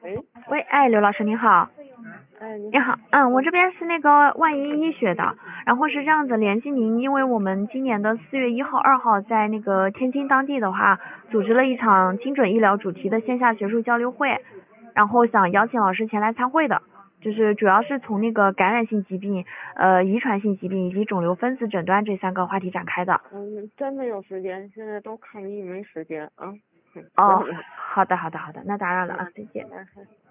喂， 喂，哎，刘老师您好。 哎，你好。 你好，我这边是那个万一医学的，然后是这样子联系您，因为我们今年的4月1号、2号在那个天津当地的话，组织了一场精准医疗主题的线下学术交流会，然后想邀请老师前来参会的，就是主要是从那个感染性疾病、遗传性疾病以及肿瘤分子诊断这3个话题展开的。 真没有时间，现在都抗疫没时间啊。 哦， 算了。 好的，那打扰了啊， 嗯， 再见。 哎。